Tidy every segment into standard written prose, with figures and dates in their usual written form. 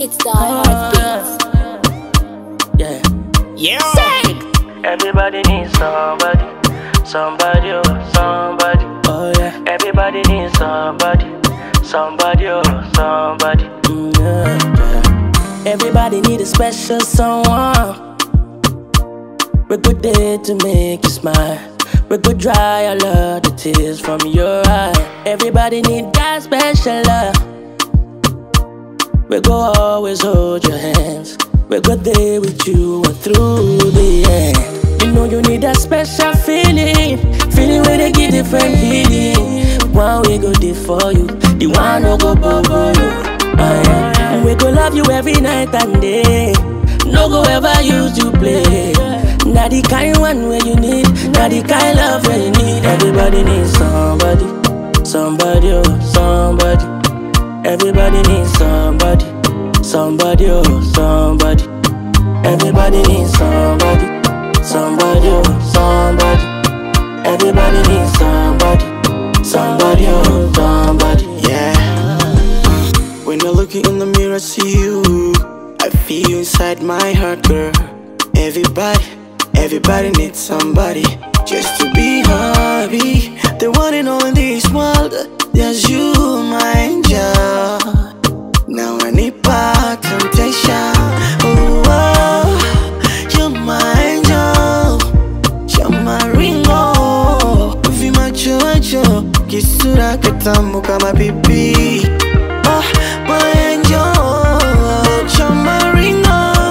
It's the heartbeat. Yeah. Sick. Everybody needs somebody, somebody, oh, somebody. Oh yeah. Everybody needs somebody, somebody, oh, somebody. Yeah. Everybody need a special someone. We good there to make you smile. We could dry all of the tears from your eye. Everybody need that special love. We go always hold your hands. We go there with you and through the end. You know you need that special feeling, feeling where they give different healing. One we go there for you, the one no go bubble you. Yeah. We go love you every night and day. No go ever use you play. Not the kind one where you need, not the kind love where you need. Everybody needs somebody, somebody, oh, somebody. Everybody needs somebody, somebody, oh, somebody. Everybody needs somebody, somebody, oh, somebody. Everybody needs somebody, somebody, oh, somebody. Yeah. When I look in the mirror, see you, I feel you inside my heart, girl. Everybody needs somebody just to be happy. The one and only in this world, there's you, my angel. Now I need back temptation. Oh, you're my angel, you're my ringo. Vimacho macho, kisura ketamu kama pipi. Oh, my angel, you're my ringo.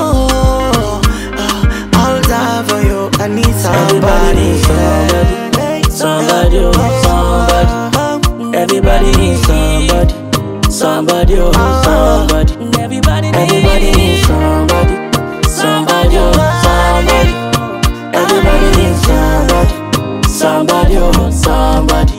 I'll die for you. I need somebody. Somebody, oh, somebody. Everybody needs somebody, somebody, oh, somebody. Everybody needs somebody, somebody, oh, somebody. Everybody needs somebody, somebody, oh, somebody.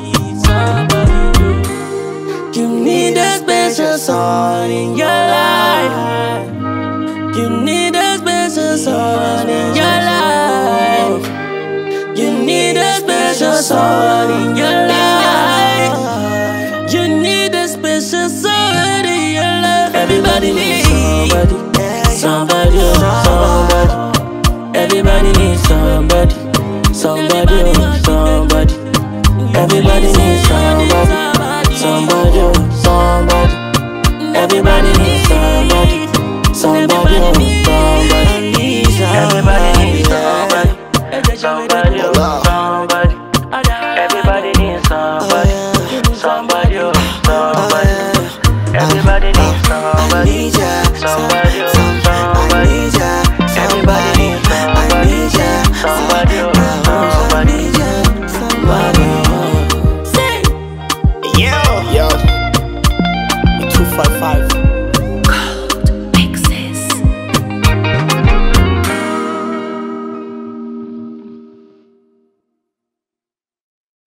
You need a special someone in your life. You need a special someone in your life. You need a special someone in your life. You need a special someone in your life. Everybody needs somebody, somebody, oh, somebody. Everybody needs somebody, somebody, oh, somebody. Everybody needs somebody, somebody, oh, somebody. Everybody needs somebody, somebody, oh, somebody. Everybody needs somebody, somebody, oh, somebody. Everybody needs somebody, somebody, oh, somebody. Everybody needs somebody, somebody, oh,